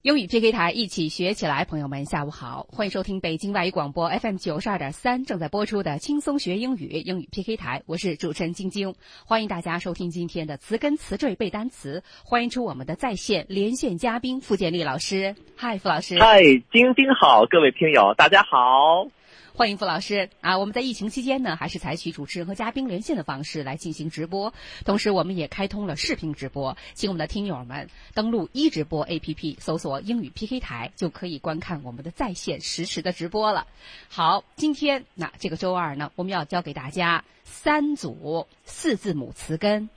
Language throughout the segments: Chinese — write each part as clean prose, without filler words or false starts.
英语 PK 台一起学起来，朋友们下午好，欢迎收听北京外语广播 FM 92.3正在播出的轻松学英语英语 PK 台，我是主持人晶晶，欢迎大家收听今天的词根词缀背单词，欢迎出我们的在线连线嘉宾傅建立老师。嗨，傅老师。 嗨，晶晶好，各位听友大家好。 欢迎傅老师啊！我们在疫情期间呢，还是采取主持人和嘉宾连线的方式来进行直播，同时我们也开通了视频直播，请我们的听友们登录一直播 APP， 搜索英语 PK 台，就可以观看我们的在线实时的直播了。好，今天这个周二呢，我们要教给大家三组四字母词根，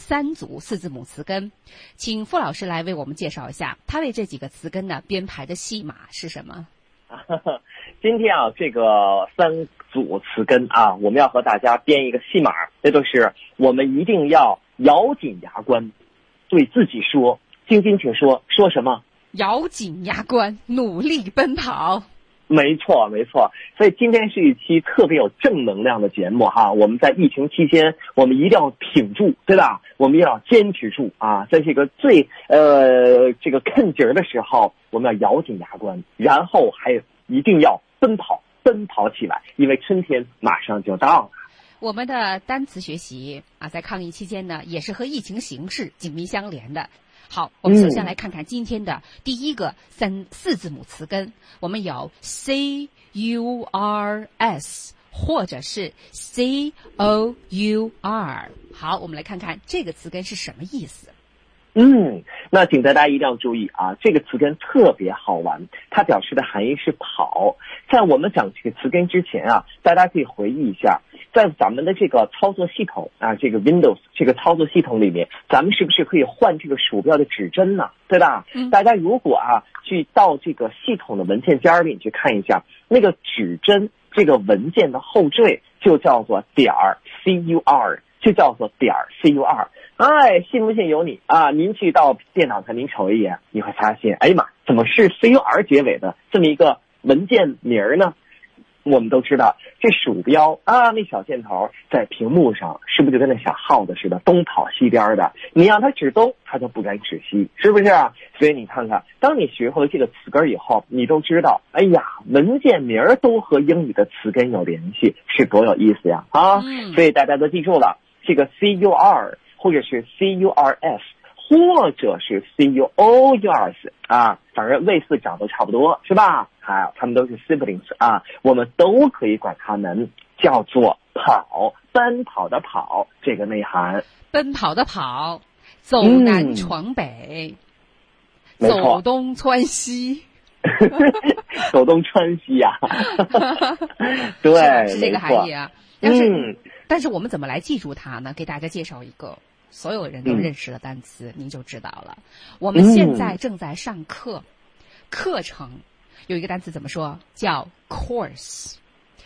请傅老师来为我们介绍一下，他为这几个词根呢编排的戏码是什么？ 今天这个三组词根我们要和大家编一个戏码，那就是我们一定要咬紧牙关，对自己说。晶晶，请说什么？ 咬紧牙关，努力奔跑。 没错，所以今天是一期特别有正能量的节目哈。我们在疫情期间，我们一定要挺住，对吧？我们要坚持住在这个最这个看节的时候，我们要咬紧牙关，然后还一定要奔跑起来，因为春天马上就到了。 我们的单词学习在抗疫期间呢，也是和疫情形势紧密相连的。好，我们首先来看看今天的第一个四字母词根，我们有 CURS 或者是 COUR。好，我们来看看这个词根是什么意思。 那请大家一定要注意这个词根特别好玩，它表示的含义是跑。在我们讲这个词根之前大家可以回忆一下，在咱们的这个操作系统这个 Windows 这个操作系统里面，咱们是不是可以换这个鼠标的指针呢？对吧？大家如果去到这个系统的文件夹里去看一下，那个指针这个文件的后缀就叫做.CUR， 就叫做.CUR。信不信由你您去到电脑上您瞅一眼，你会发现哎呀妈，怎么是 CUR 结尾的这么一个文件名呢？我们都知道这鼠标那小箭头在屏幕上是不是就跟那小耗子似的东跑西颠的，你让它指东它就不敢指西，是不是所以你看看，当你学会这个词根以后，你都知道哎呀，文件名都和英语的词根有联系，是多有意思呀所以大家都记住了，这个 CUR 或者是 CURS 或者是 COURS 反正类似长都差不多，是吧？他们都是 siblings 我们都可以管他们叫做跑，奔跑的跑这个内涵。奔跑的跑， 走南闯北，走东穿西。 走东穿西对， 是这个含义但是我们怎么来记住它呢？给大家介绍一个所有人都认识的单词，您就知道了。我们现在正在上课，课程有一个单词怎么说？叫 course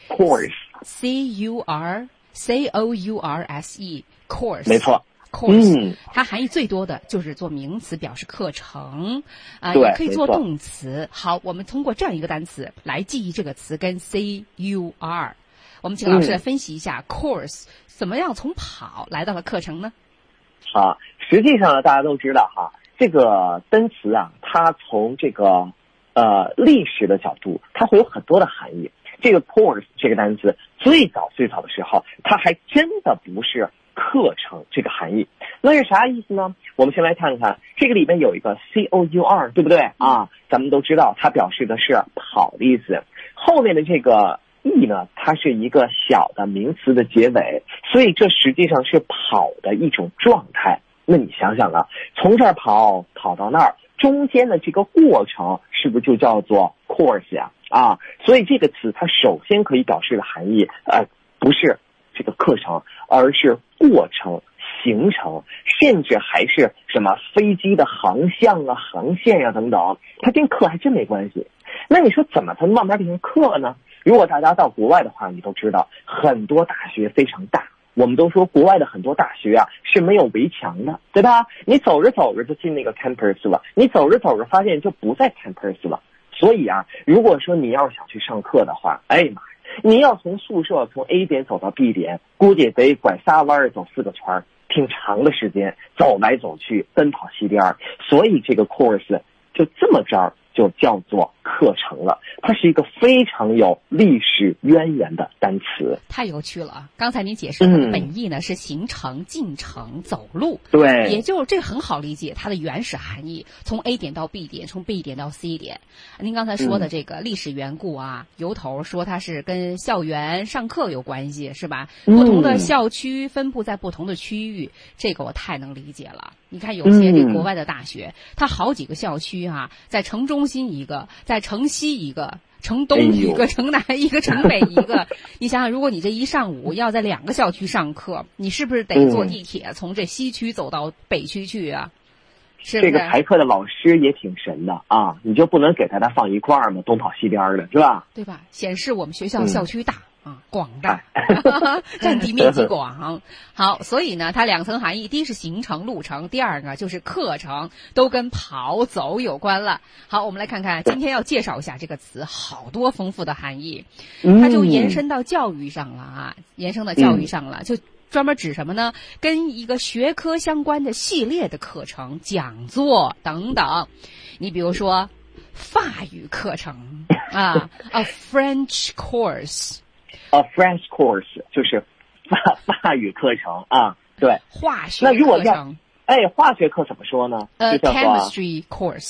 C-O-U-R-S-E course。 没错 course它含义最多的就是做名词表示课程也可以做动词。好，我们通过这样一个单词来记忆这个词根 CUR。我们请老师来分析一下 course 怎么样从跑来到了课程呢？ 实际上呢，大家都知道这个单词它从这个历史的角度，它会有很多的含义。这个 course 这个单词最早的时候，它还真的不是课程这个含义。那是啥意思呢？我们先来看看这个里面有一个 COUR， 对不对咱们都知道它表示的是跑的意思，后面的这个E 呢，它是一个小的名词的结尾，所以这实际上是跑的一种状态。那你想想从这儿跑到那儿，中间的这个过程是不是就叫做 course 所以这个词它首先可以表示的含义不是这个课程，而是过程、行程，甚至还是什么飞机的航向航线等等，它跟课还真没关系。那你说怎么才能慢慢变成课呢？如果大家到国外的话，你都知道很多大学非常大，我们都说国外的很多大学是没有围墙的，对吧？你走着走着就进那个 campus 了，你走着走着发现就不在 campus 了。所以如果说你要是想去上课的话，哎呀妈呀，你要从宿舍从 A 点走到 B 点，估计得拐仨弯走4个圈，挺长的时间，走来走去，奔跑西边。所以这个 course 就这么着就叫做课程了。它是一个非常有历史渊源的单词。 太有趣了啊！刚才您解释它的本意呢，是行程、进程、走路。 对， 也就这很好理解它的原始含义，从 A 点到 B 点，从 B 点到 C 点。您刚才说的这个历史缘故啊，由头说它是跟校园上课有关系，是吧？不同的校区分布在不同的区域，这个我太能理解了。你看有些这国外的大学，它好几个校区啊，在城中心一个，在城西一个，城东一个，城南一个，城北一个。你想想，如果你这一上午要在2个校区上课，你是不是得坐地铁从这西区走到北区去啊？是不是？ 这个排课的老师也挺神的啊，你就不能给他放一块儿吗？东跑西边的，是吧？ 对吧？显示我们学校校区大。广大，占地面积广。好，所以呢，它2层含义，第一是行程路程，第二个就是课程，都跟跑走有关了。好，我们来看看今天要介绍一下这个词，好多丰富的含义，它就延伸到教育上了啊，就专门指什么呢？跟一个学科相关的系列的课程、讲座等等。你比如说法语课程啊，a French course。A French course 就是法语课程啊，对。 化学那如果课程， 化学课怎么说呢？就叫做 chemistry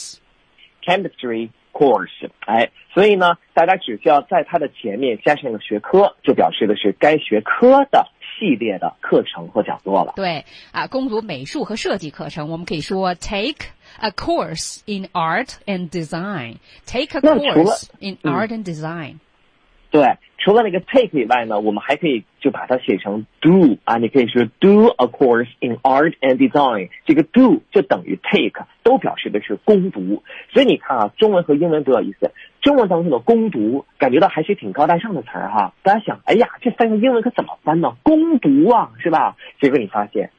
course。Chemistry course， 所以呢，大家只需要在它的前面加上一个学科，就表示的是该学科的系列的课程和讲座了。 对啊，攻读美术和设计课程，我们可以说 take a course in art and design。Take a course in art and design。 对，除了那个 take 以外呢，我们还可以就把它写成 do 啊，你可以说 do a course in art and design， 这个 do 就等于 take， 都表示的是攻读。所以你看啊，中文和英文都有意思。中文当中的攻读感觉到还是挺高大上的词儿哈，大家想，哎呀，这翻译英文可怎么翻呢？攻读啊，是吧？结果你发现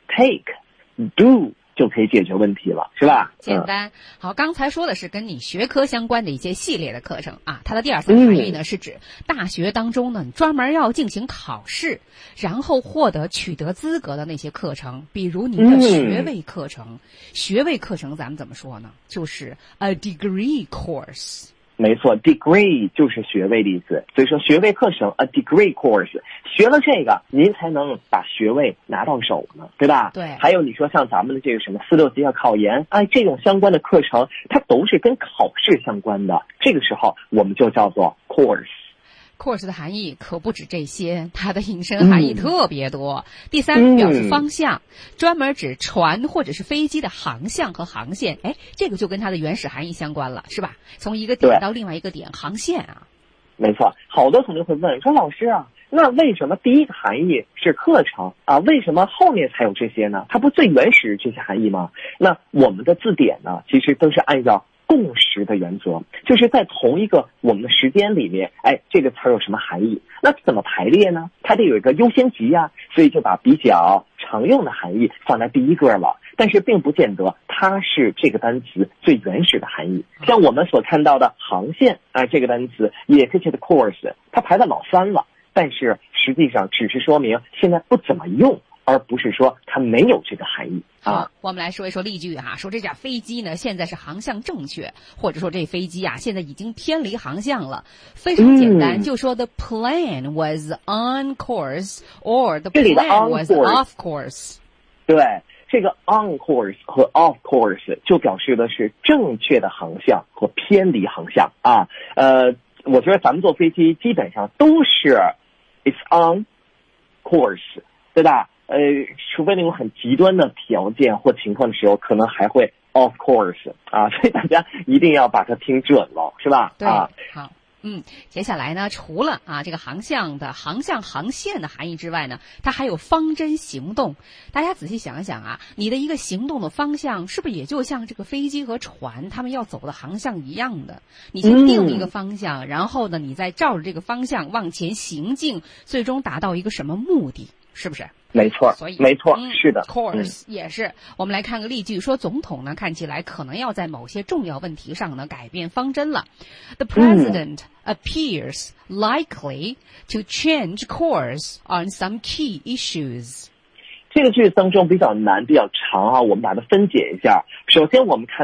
take、do就可以解决问题了，是吧？ 简单。好，刚才说的是跟你学科相关的一些系列的课程啊，它的第2层含义呢，是指大学当中呢，你专门要进行考试，然后取得资格的那些课程，比如你的学位课程。学位课程咱们怎么说呢？就是 a degree course。 没错 ，degree 就是学位的意思，所以说学位课程 a degree course， 学了这个您才能把学位拿到手呢，对吧？ 对。 还有你说像咱们的这个什么4、6级要考研，这种相关的课程，它都是跟考试相关的，这个时候我们就叫做 course。course 的含义可不止这些，它的引申含义特别多。第3表示方向，专门指船或者是飞机的航向和航线。这个就跟它的原始含义相关了，是吧？从一个点到另外一个点，航线啊。 没错，好多同学会问说，老师啊，那为什么第一个含义是课程啊？为什么后面才有这些呢？它不最原始这些含义吗？那我们的字典呢，其实都是按照共识的原则，就是在同一个我们的时间里面，这个词有什么含义？那怎么排列呢？它得有一个优先级啊，所以就把比较常用的含义放在第一个了。但是并不见得它是这个单词最原始的含义。像我们所看到的航线这个单词也可以叫 course， 它排到老3了，但是实际上只是说明现在不怎么用，而不是说它没有这个含义啊。 我们来说一说例句哈，说这架飞机呢现在是航向正确，或者说这飞机现在已经偏离航向了，非常简单，就说 the plane was on course or the plane was off course。 对，这个 on course 和 off course 就表示的是正确的航向和偏离航向啊。我觉得咱们坐飞机基本上都是 it's on course， 对吧？除非那种很极端的条件或情况的时候，可能还会 off course 啊，所以大家一定要把它听准了，是吧？ 对，好。接下来呢，除了这个航线的含义之外呢，它还有方针行动。大家仔细想一想啊，你的一个行动的方向是不是也就像这个飞机和船他们要走的航向一样的？你先定一个方向，然后呢，你再照着这个方向往前行进，最终达到一个什么目的？是不是？ 没错， 所以没错，是的。 course 也是。我们来看个例句，说总统呢看起来可能要在某些重要问题上呢改变方针了。The president appears likely to change course on some key issues。 这个句子当中比较难，比较长啊，我们把它分解一下。首先我们看到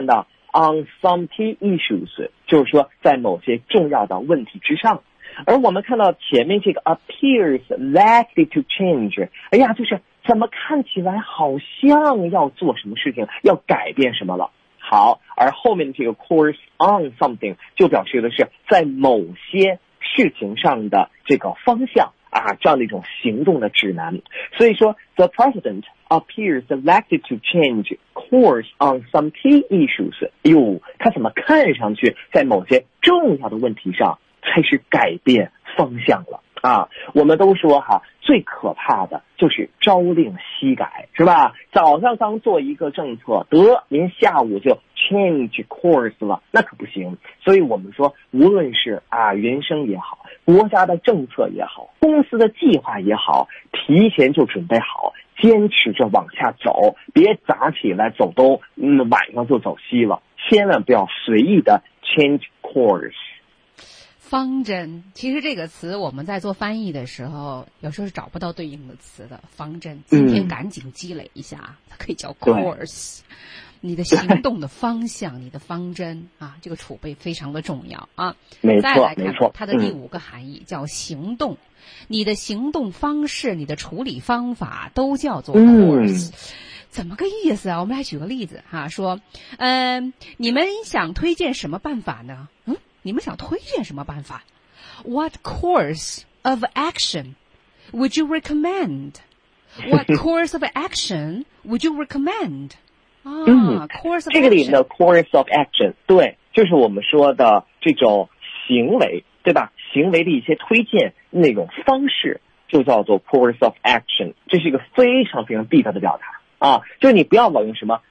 on some key issues， 就是说在某些重要的问题之上。而我们看到前面这个 appears likely to change， 哎呀，就是怎么看起来好像要做什么事情，要改变什么了。好，而后面的这个 course on something 就表示的是在某些事情上的这个方向啊，这样的一种行动的指南。所以说 the president appears likely to change course on some key issues。 哟，他怎么看上去在某些重要的问题上开始改变方向了啊？我们都说哈，最可怕的就是朝令夕改，是吧？早上刚做一个政策，连下午就 change course 了，那可不行。所以我们说，无论是人生也好，国家的政策也好，公司的计划也好，提前就准备好，坚持着往下走，别早起来走东，晚上就走西了，千万不要随意的 change course。 方针，其实这个词我们在做翻译的时候，有时候是找不到对应的词的。方针，今天赶紧积累一下，它可以叫 course。你的行动的方向，你的方针啊，这个储备非常的重要啊。 没错， 再来看没错。 它的第5个含义叫行动，你的行动方式，你的处理方法都叫做 course。怎么个意思啊？我们来举个例子哈，说，你们想推荐什么办法呢？你们想推荐什么办法 ？What course of action would you recommend? What course of action would you recommend? course of action。 这个里面的 course of action， 对，就是我们说的这种行为，对吧？行为的一些推荐那种方式，就叫做 course of action。这是一个非常非常地道的表达啊，就是你不要老用什么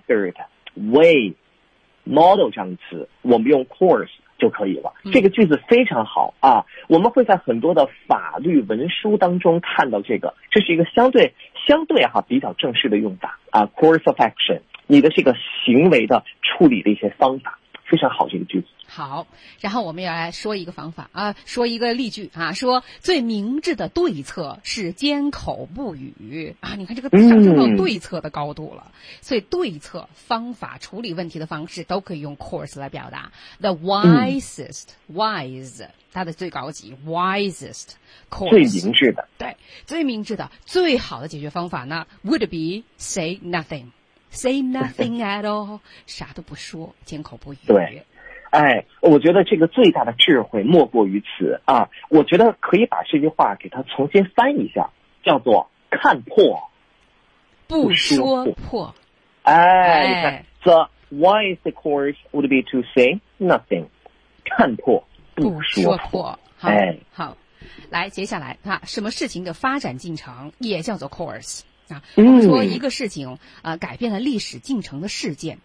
method、way、model 这样的词，我们用 course就可以了。这个句子非常好啊，我们会在很多的法律文书当中看到这个，这是一个相对比较正式的用法啊。course of action， 你的这个行为的处理的一些方法，非常好这个句子。 好，然后我们要来说一个方法啊，说一个例句啊，说最明智的对策是缄口不语啊。你看这个上升到对策的高度了，所以对策、方法、处理问题的方式都可以用 course 来表达。The wisest，wise， 它的最高级 wisest course， 最明智的， 对，最明智的、最好的解决方法呢 would be say nothing。Say nothing at all， 啥都不说，缄口不语。 对，我觉得这个最大的智慧莫过于此啊！我觉得可以把这句话给它重新翻译一下，叫做看破不说破。 你看 ，the wise course would be to say nothing， 看破不说破。 好，来，接下来什么事情的发展进程也叫做 course。我们说一个事情改变了历史进程的事件，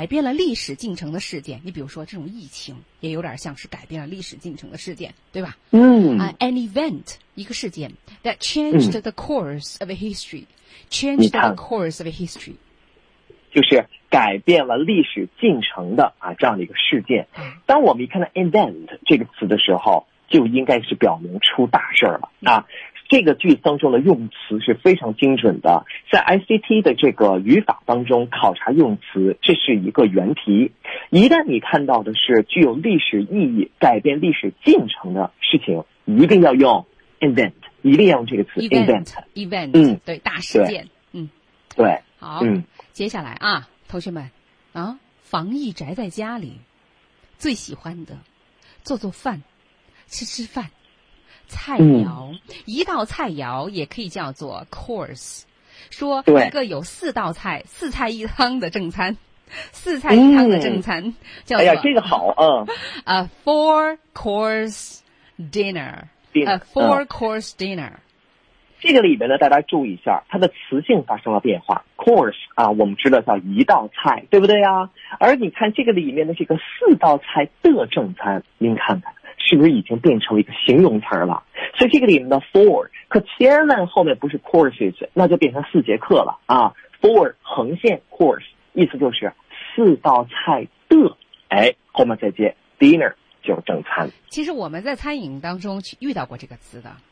你比如说这种疫情也有点像是改变了历史进程的事件，对吧？an event， 一个事件 that changed the course of a history， changed the course of a history， 就是改变了历史进程的这样的一个事件。当我们一看到 event 这个词的时候，就应该是表明出大事了啊。这个句子当中的用词是非常精准的，在 ICT 的这个语法当中考察用词，这是一个原题。一旦你看到的是具有历史意义、改变历史进程的事情，一定要用 event， 一定要用这个词 event。对，大事件。 对。 好，接下来同学们防疫宅在家里，最喜欢的做饭，吃饭。菜肴，一道菜肴也可以叫做 course。说一个有4道菜、4菜1汤的正餐，4菜1汤的正餐叫做这个好 four course dinner。four course dinner。 这个里面呢，大家注意一下，它的词性发生了变化。course 我们知道叫一道菜，对不对呀？而你看这个里面的这个4道菜的正餐，您看看。是不是已经变成了一个形容词了？所以这个里面的 four 可千万后面不是 courses， 那就变成4节课了啊。four 横线 course 意思就是4道菜的，后面再接 dinner 就是正餐。 其实我们在餐饮当中遇到过这个词的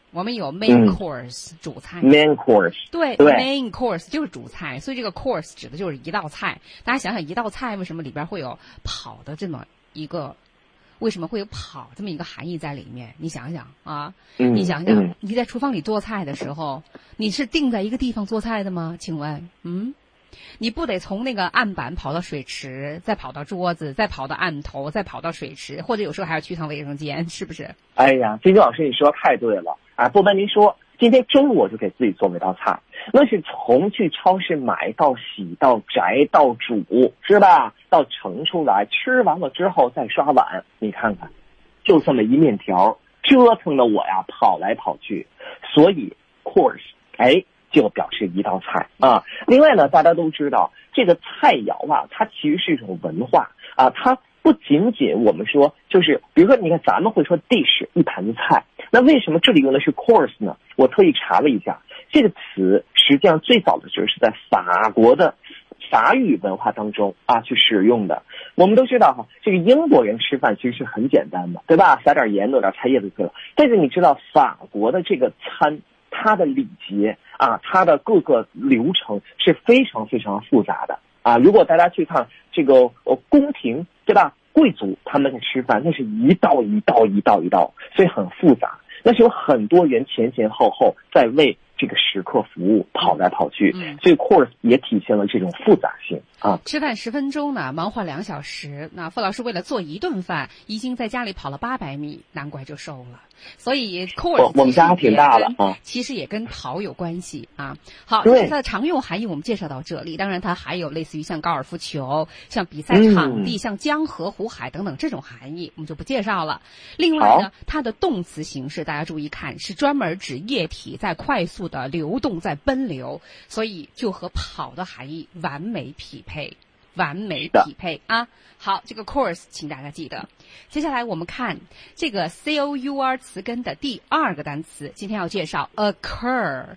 我们有 main course 主菜 ，main course， 对 main course 就是主菜，所以这个 course 指的就是一道菜。大家想想，一道菜为什么里边会有跑的这么一个？为什么会有跑这么一个含义在里面？你想想啊，你想想，你在厨房里做菜的时候，你是定在一个地方做菜的吗？请问，你不得从那个案板跑到水池，再跑到桌子，再跑到案头，再跑到水池，或者有时候还要去趟卫生间，是不是？ 哎呀，金晶老师，你说太对了啊！不瞒您说，今天中午我就给自己做了一道菜，那是从去超市买到洗到摘到煮，是吧？到盛出来，吃完了之后再刷碗。你看看，就这么一面条，折腾的我呀跑来跑去。所以 course， 就表示一道菜啊。另外呢，大家都知道这个菜肴啊，它其实是一种文化啊，它不仅仅我们说就是比如说你看咱们会说 dish 一盘子菜，那为什么这里用的是 course 呢？我特意查了一下，这个词实际上最早的时候是在法国的法语文化当中啊去使用的。我们都知道哈，这个英国人吃饭其实是很简单的，对吧？撒点盐，弄点菜叶子就可以了。但是你知道法国的这个餐，它的礼节啊，它的各个流程是非常非常复杂的啊。如果大家去看这个宫廷，对吧？贵族他们在吃饭，那是一道一道一道一道，所以很复杂。那是有很多人前前后后在为这个食客服务，跑来跑去，所以 course 也体现了这种复杂性啊。 吃饭10分钟呢，忙活2小时。那傅老师为了做一顿饭，已经在家里跑了800米，难怪就瘦了。所以 course 我们家挺大的啊， 其实也跟跑有关系啊。好，这是它的常用含义，我们介绍到这里。当然，它还有类似于像高尔夫球、像比赛场地、像江河湖海等等这种含义，我们就不介绍了。另外呢，它的动词形式大家注意看，是专门指液体在快速的流动，在奔流，所以就和跑的含义完美匹配。完美匹配啊！好，这个 course 请大家记得。接下来我们看这个 cour 词根的第2个单词，今天要介绍 occur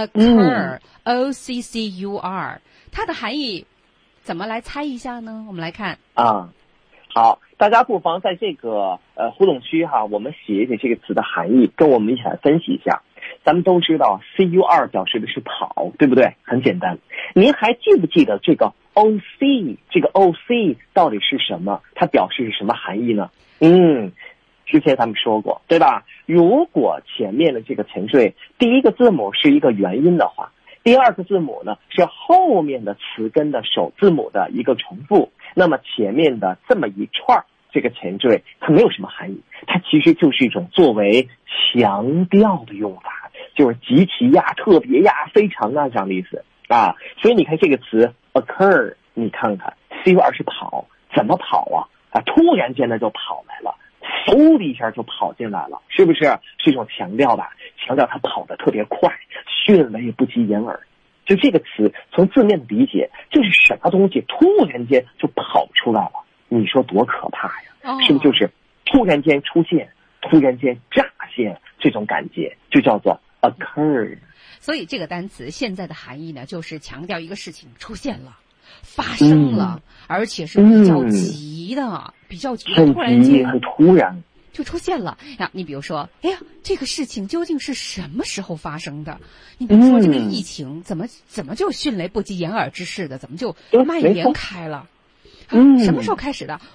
o c c u r， 它的含义怎么来猜一下呢？我们来看啊。好，大家不妨在这个互动区哈，我们写一写这个词的含义，跟我们一起来分析一下。咱们都知道 cur 表示的是跑，对不对？很简单。您还记不记得这个 oc， 这个 oc 到底是什么？它表示是什么含义呢？之前咱们说过，对吧？如果前面的这个前缀第一个字母是一个元音的话，第2个字母呢是后面的词根的首字母的一个重复，那么前面的这么一串这个前缀它没有什么含义，它其实就是一种作为强调的用法，就是极其呀、特别呀、非常啊这样的意思啊。所以你看这个词 occur， 你看看 cur 是跑，怎么跑啊？突然间的就跑来了，嗖的一下就跑进来了，是不是？是一种强调吧，强调他跑得特别快，迅雷不及掩耳。就这个词从字面的理解，就是什么东西突然间就跑出来了，你说多可怕呀？是不是就是突然间出现，突然间乍现这种感觉，就叫做 occur。 所以这个单词现在的含义呢，就是强调一个事情出现了，发生了，而且是比较急的，突然间很突然就出现了呀。你比如说，哎呀，这个事情究竟是什么时候发生的？你比如说这个疫情怎么就迅雷不及掩耳之势的，怎么就蔓延开了？什么时候开始的？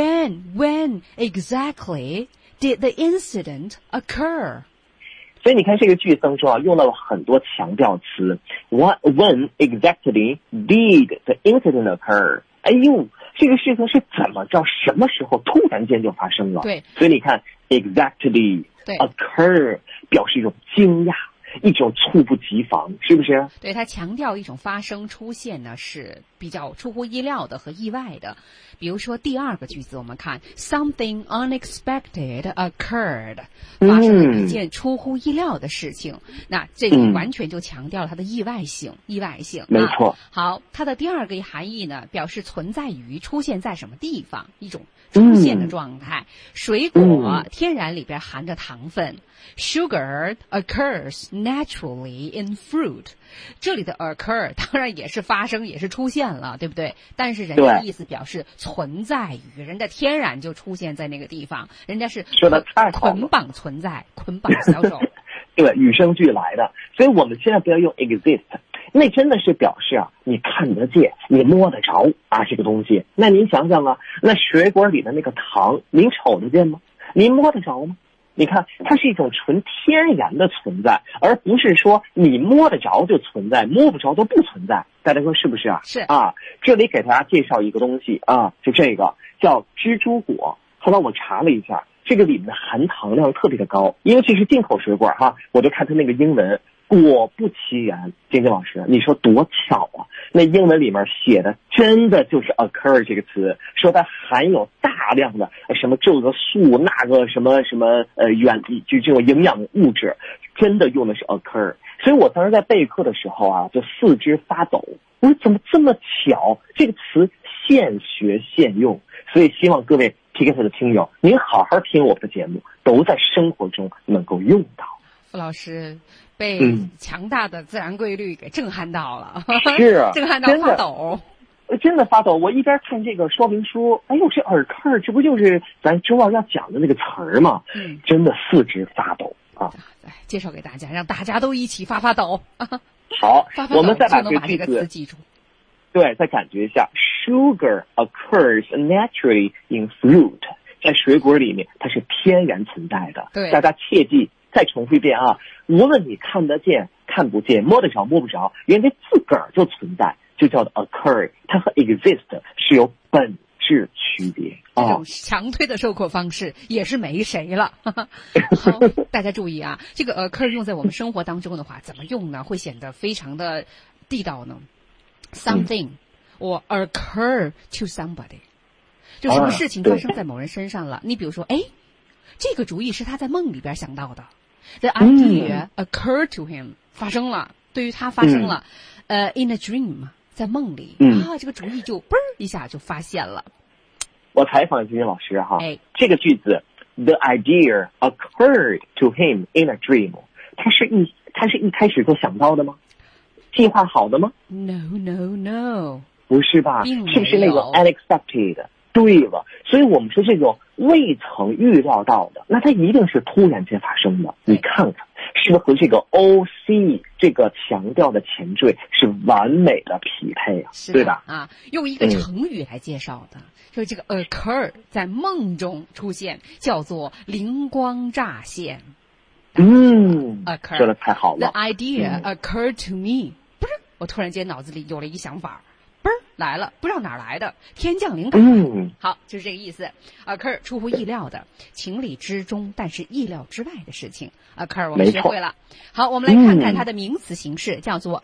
When exactly did the incident occur？ 所以你看这个句子当中啊，用到了很多强调词。When exactly did the incident occur？ 哎呦，这个事情是怎么着？什么时候突然间就发生了？ 对， 所以你看 exactly occur 表示一种惊讶，一种猝不及防，是不是？ 对，它强调一种发生出现呢，是比较出乎意料的和意外的。比如说第2个句子，我们看 something unexpected occurred， 发生了一件出乎意料的事情。那这里完全就强调了它的意外性， 没错。 好，它的第2个含义呢，表示存在于、出现在什么地方，一种出现的状态。水果天然里边含着糖分，Sugar occurs naturally in fruit。这里的 occur 当然也是发生，也是出现了，对不对？但是人家的意思表示存在于，人家天然就出现在那个地方，人家是说得太好了， 捆绑存在，捆绑销售。 对，与生俱来的。所以我们现在不要用 exist， 那真的是表示啊，你看得见，你摸得着啊这个东西。那您想想啊，那水果里的那个糖，您瞅得见吗？您摸得着吗？你看，它是一种纯天然的存在，而不是说你摸得着就存在，摸不着都不存在。大家说是不是啊？ 是啊。这里给大家介绍一个东西啊，就这个叫蜘蛛果。后来我查了一下，这个里面的含糖量特别的高，因为这是进口水果哈，我就看它那个英文。果不其然，晶晶老师，你说多巧啊！那英文里面写的真的就是 occur 这个词，说它含有大量的什么这个素那个什么就这种营养物质，真的用的是 occur。所以我当时在备课的时候啊，就四肢发抖，我说怎么这么巧？这个词现学现用，所以希望各位 PKS 的听友，您好好听我们的节目，都在生活中能够用到。 傅老师被强大的自然规律给震撼到了， 是震撼到发抖， 真的发抖。我一边看这个说明书，哎呦，这occur这不就是咱周二要讲的那个词儿吗？真的四肢发抖啊！ 介绍给大家，让大家都一起发抖。 好，我们再把这个词记住。 对，再感觉一下 ，sugar occurs naturally in fruit， 在水果里面它是天然存在的。 对， 大家切记。再重复一遍啊！无论你看得见、看不见、摸得着、摸不着，人家自个儿就存在，就叫做 occur。它和 exist 是有本质区别。 这种强推的授课方式也是没谁了。好，大家注意啊，这个 occur 用在我们生活当中的话，怎么用呢？会显得非常的地道呢。Something or occur to somebody， 就什么事情发生在某人身上了。你比如说，哎，这个主意是他在梦里边想到的。The idea occurred to him， 发生了，对于他发生了。In a dream， 在梦里这个主意就嘣一下就发现了。 我采访金金老师哈，这个句子 The idea occurred to him in a dream， 他是一开始就想到的吗？计划好的吗 ？No， 不是吧？是不是那个 unexpected？对了，所以我们说这种未曾预料到的，那它一定是突然间发生的。你看看，是不是和这个 OC 这个强调的前缀是完美的匹配啊？对吧？ 啊，用一个成语来介绍的，就是这个 occur 在梦中出现，叫做灵光乍现。occur 说的太好了。 The idea occurred to me， 不是，我突然间脑子里有了一个想法。来了，不知道哪儿来的，天降灵感。好，就是这个意思。occur 出乎意料的，情理之中，但是意料之外的事情。occur 我们学会了。好，我们来看看它的名词形式，叫做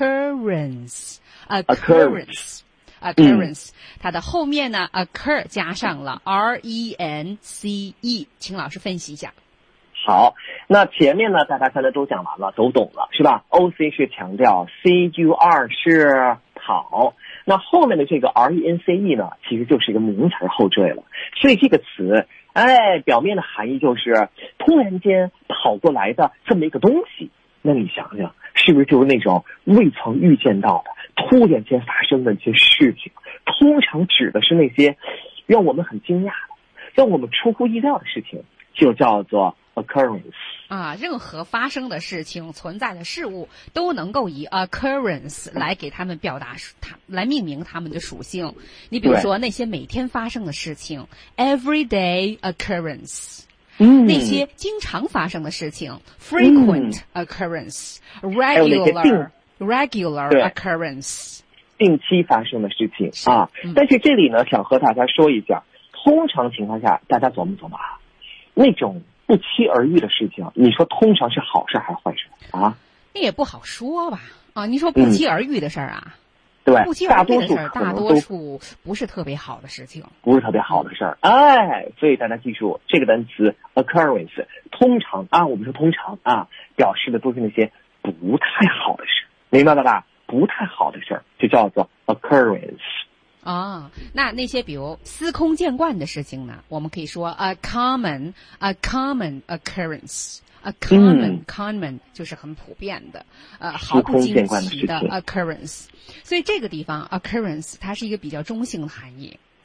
occurrence。occurrence，它的后面呢 occur 加上了 RENCE， 请老师分析一下。 好，那前面呢，大家刚才都讲完了，都懂了，是吧 ？OC 是强调 CUR 是跑。那后面的这个 RENCE 呢，其实就是一个名词后缀了。所以这个词，表面的含义就是突然间跑过来的这么一个东西。那你想想，是不是就是那种未曾预见到的、突然间发生的一些事情？通常指的是那些让我们很惊讶的、让我们出乎意料的事情，就叫做occurrence。 任何发生的事情、存在的事物都能够以 occurrence 来给他们表达来命名他们的属性。你比如说那些每天发生的事情 everyday occurrence， 那些经常发生的事情 frequent occurrence， regular occurrence， 定期发生的事情啊。但是这里呢，想和大家说一下，通常情况下大家琢磨琢磨啊，那种不期而遇的事情，你说通常是好事还是坏事啊？ 那也不好说吧。你说不期而遇的事儿啊， 对， 不期而遇的事儿，大多数不是特别好的事情， 不是特别好的事儿。所以大家记住这个单词 occurrence， 通常我们说通常表示的都是那些不太好的事，明白了吧？不太好的事儿就叫做 occurrence。 那些比如司空见惯的事情呢，我们可以说 a common occurrence。a common 就是很普遍的，毫不惊奇的 occurrence。所以这个地方 occurrence 它是一个比较中性的含义。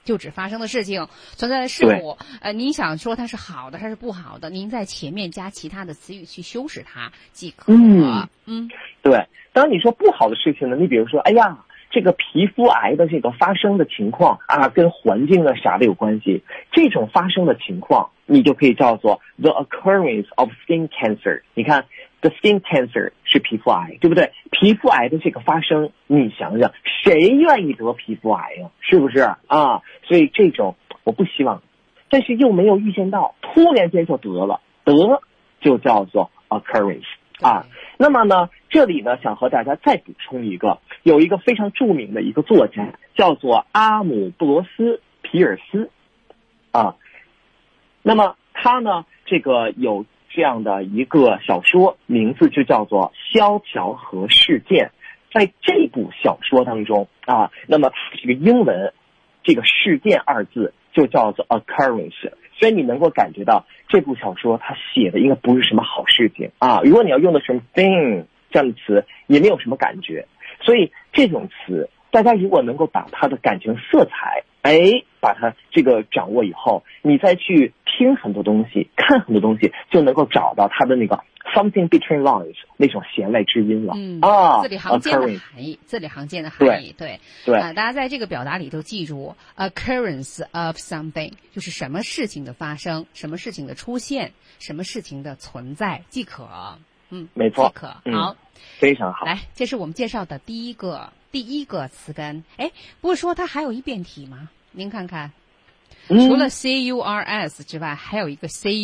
就指发生的事情存在的事物。您想说它是好的，它是不好的，您在前面加其他的词语去修饰它即可。 对。当你说不好的事情呢，你比如说，哎呀，这个皮肤癌的这个发生的情况啊，跟环境啊啥的有关系，这种发生的情况，你就可以叫做 the occurrence of skin cancer。你看 ，the skin cancer 是皮肤癌，对不对？皮肤癌的这个发生，你想想，谁愿意得皮肤癌呀？是不是啊？所以这种我不希望，但是又没有预见到，突然间就得了，就叫做 occurrence 啊。那么呢，这里呢想和大家再补充一个，有一个非常著名的一个作家叫做阿姆布罗斯皮尔斯啊。那么他呢这个有这样的一个小说，名字就叫做《萧条河事件》。在这部小说当中啊，那么它这个英文这个事件二字就叫做 occurrence， 所以你能够感觉到这部小说它写的应该不是什么好事情啊。如果你要用的什么 thing 这样的词，也没有什么感觉。所以这种词大家如果能够把它的感情色彩把它这个掌握以后，你再去听很多东西，看很多东西，就能够找到它的那个 something between lines 那种弦外之音了。 字里行间的含义，字里行间的含义。对大家在这个表达里头记住 occurrence of something 就是什么事情的发生，什么事情的出现，什么事情的存在即可。 没错， 即可。好， 非常好。 来，这是我们介绍的第一个词根。不是说它还有一变体吗？您看看，除了 curs 之外，还有一个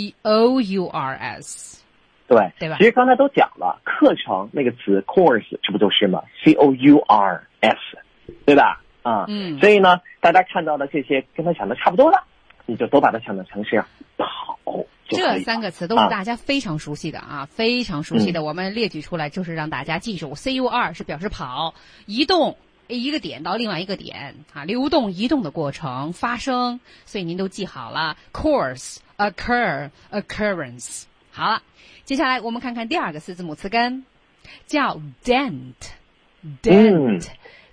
cours。对吧？ 其实刚才都讲了，课程那个词 course 这不就是吗？ cours 对吧？所以呢，大家看到的这些跟他想的差不多了，你就都把它想的成是跑。 这三个词都是大家非常熟悉的非常熟悉的。我们列举出来就是让大家记住 cur 是表示跑，移动一个点到另外一个点流动移动的过程发生，所以您都记好了 course occur occurrence。 好了，接下来我们看看第二个四字母词根，叫 dent dent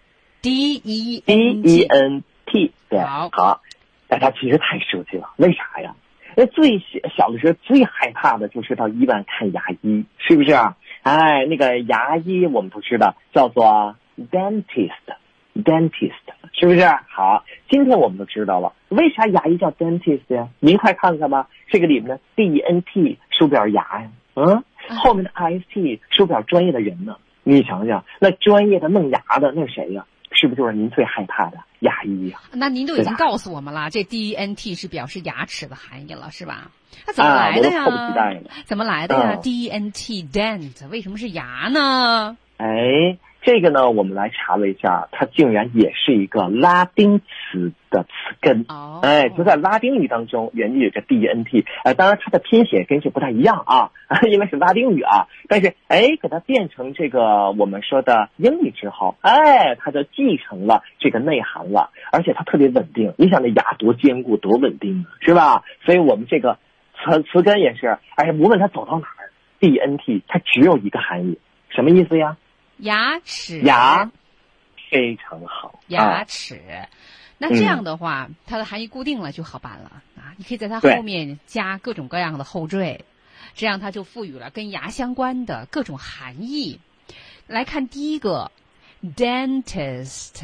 dent。 对，好，大家其实太熟悉了，为啥呀？最小的时候最害怕的就是到医院看牙医，是不是？那个牙医我们都知道叫做 dentist， 是不是？好，今天我们都知道了，为啥牙医叫 dentist 呀？您快看看吧，这个里面的 dent 书表牙呀，后面的 ist 书表专业的人呢？你想想，那专业的弄牙的那是谁呀？是不是就是您最害怕的牙医呀？ 那您都已经告诉我们了，这 dent 是表示牙齿的含义了，是吧？那怎么来的呀？ 我都迫不及待了。 怎么来的呀？dent dent 为什么是牙呢？ 这个呢，我们来查了一下，它竟然也是一个拉丁词的词根。就在拉丁语当中，原有着 dent。当然它的拼写跟这不太一样因为是拉丁语但是给它变成这个我们说的英语之后，它就继承了这个内涵了，而且它特别稳定。你想那牙多坚固多稳定是吧？所以我们这个词根也是，无论它走到哪儿 dent 它只有一个含义，什么意思呀？ 牙齿。 牙，非常好。 牙齿。那这样的话，它的含义固定了就好办了你可以在它后面加各种各样的后缀，这样它就赋予了跟牙相关的各种含义。来看第一个 dentist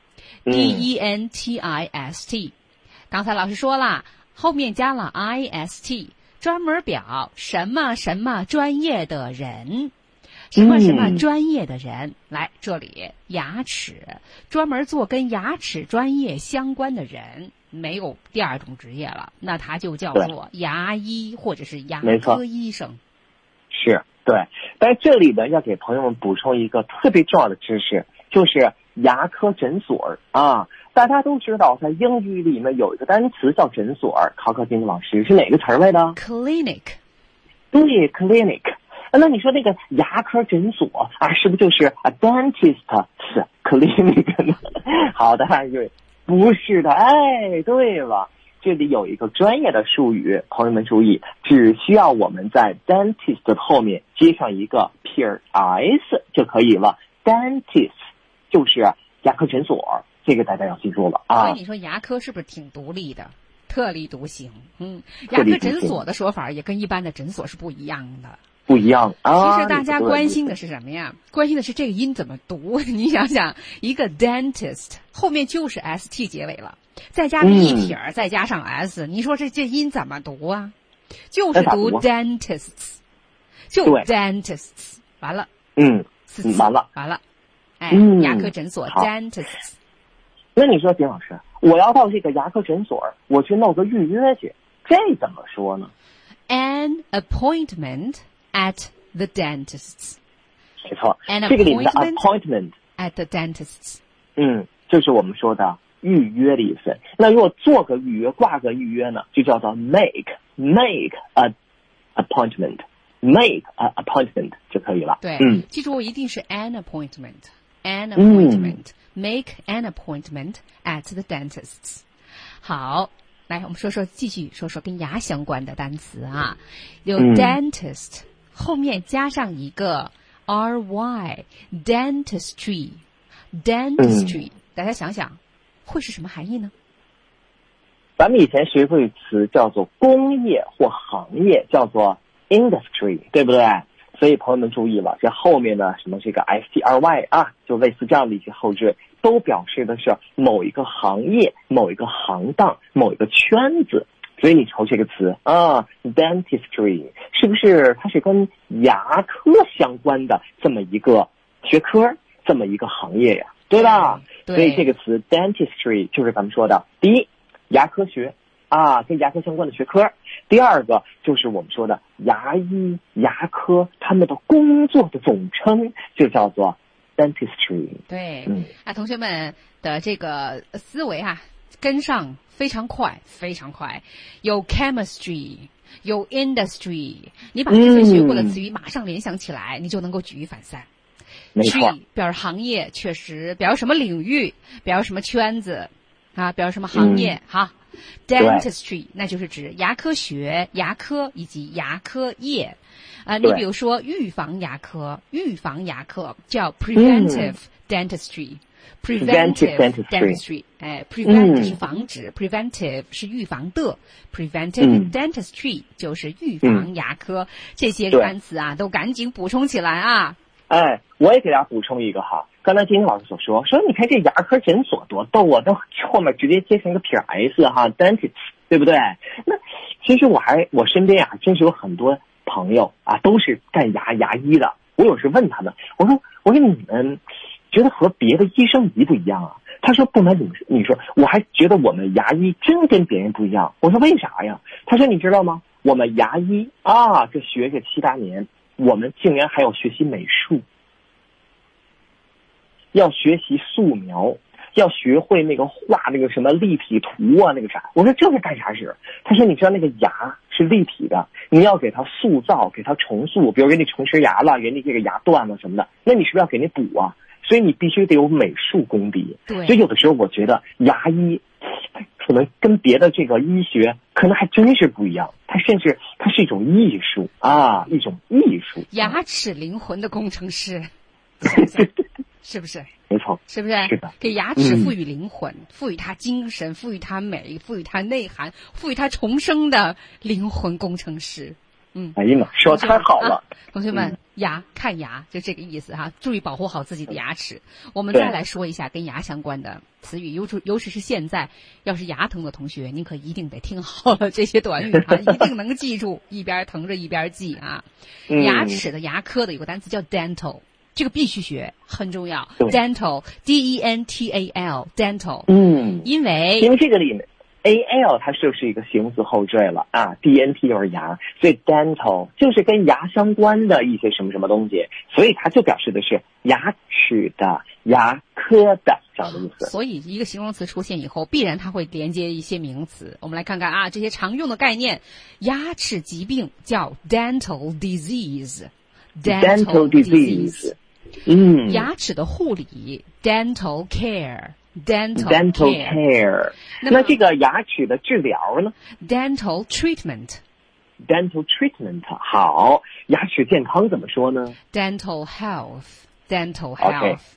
dentist。刚才老师说了，后面加了 ist， 专门表什么什么专业的人，什么什么专业的人。来这里牙齿专门做跟牙齿专业相关的人，没有第二种职业了，那他就叫做牙医或者是牙科医生。 是，对。但是这里呢，要给朋友们补充一个特别重要的知识，就是牙科诊所大家都知道，在英语里面有一个单词叫诊所，考金老师是哪个词来的？ clinic。 对， clinic。那你说那个牙科诊所是不是就是 dentist clinic 呢？好的，不是的。对了，这里有一个专业的术语，朋友们注意，只需要我们在 dentist 的后面接上一个 ps 就可以了。dentist 就是牙科诊所这个大家要记住了啊。 所以你说牙科是不是挺独立的，特立独行？牙科诊所的说法也跟一般的诊所是不一样的。 不一样啊！ 其实大家关心的是什么呀？关心的是这个音怎么读。你想想，一个 dentist 后面就是 st 结尾了，再加个一撇再加上 s，你说这音怎么读啊？就是读 dentists， 就 dentists， 完了，完了，牙科诊所 dentists。 那你说，丁老师，我要到这个牙科诊所，我去弄个预约去，这怎么说呢？ An appointment at the dentist's。 没错，这个里面的 appointment at the dentist's， 就是我们说的预约的意思。那如果做个预约，挂个预约呢，就叫做 make a appointment， make a appointment 就可以了。 对，记住一定是 an appointment， make an appointment at the dentist's。 好，来我们继续说说跟牙相关的单词啊。有 dentist，后面加上一个 ry， dentistry， 大家想想会是什么含义呢？ 咱们以前学过一词叫做工业或行业，叫做 industry， 对不对？所以朋友们注意了，这后面的什么这个 stry 啊，就类似这样的一些后缀，都表示的是某一个行业、某一个行当、某一个圈子。所以你瞅这个词啊 ，dentistry 是不是它是跟牙科相关的这么一个学科，这么一个行业呀，对吧？ 对。 所以这个词 dentistry 就是咱们说的，第一，牙科学啊，跟牙科相关的学科；第二个就是我们说的牙医、牙科他们的工作的总称就叫做 dentistry。 对，同学们的这个思维啊，跟上非常快，有 chemistry， 有 industry， 你把之前学过的词语马上联想起来，你就能够举一反三。 没错， 表示行业，确实表示什么领域，表示什么圈子啊，表示什么行业哈。Dentistry 那就是指牙科学、牙科以及牙科业。你比如说预防牙科叫 preventive dentistry。preventive dentistry， prevent 是防止，preventive 是预防的，preventive dentistry 就是预防牙科。这些单词啊，都赶紧补充起来啊！ 我也给大家补充一个哈，刚才金老师所说你看这牙科诊所多逗啊，都后面直接接成一个撇 s 哈 ，dentist， 对不对？那其实我身边啊，真是有很多朋友啊，都是干牙医的。我有时问他们，我说你们觉得和别的医生一不一样啊？他说不瞒你说，我还觉得我们牙医真跟别人不一样。我说为啥呀？他说你知道吗？我们牙医啊，这学个7、8年，我们竟然还要学习美术，要学习素描，要学会那个画那个什么立体图啊，那个啥。我说这是干啥使？他说你知道那个牙是立体的，你要给它塑造，给它重塑，比如给你虫吃牙了，给你这个牙断了什么的，那你是不是要给你补啊？所以你必须得有美术功底。 对， 所以有的时候我觉得牙医可能跟别的这个医学可能还真是不一样，它是一种艺术啊，一种艺术。 牙齿灵魂的工程师，是不是？ 没错， 是不是？ 是的， 给牙齿赋予灵魂，赋予它精神，赋予它美，赋予它内涵，赋予它重生的灵魂工程师。 哎呀妈，说太好了， 同学们，看牙就这个意思哈，注意保护好自己的牙齿。我们再来说一下跟牙相关的词语，尤其是现在，要是牙疼的同学，您可一定得听好了这些短语啊，一定能记住，一边疼着一边记啊。牙齿的牙科的有个单词叫 dental。这个必须学，很重要。dental dental dental。因为这个里面 al 它就是一个形容词后缀了啊 ，dnt 就是牙，所以 dental 就是跟牙相关的一些什么什么东西，所以它就表示的是牙齿的、牙科的这样的意思。 所以一个形容词出现以后，必然它会连接一些名词。我们来看看啊，这些常用的概念，牙齿疾病叫 dental disease。dental disease。牙齿的护理 dental care。dental care。那这个牙齿的治疗呢 dental treatment。dental treatment。好，牙齿健康怎么说呢 dental health。dental health。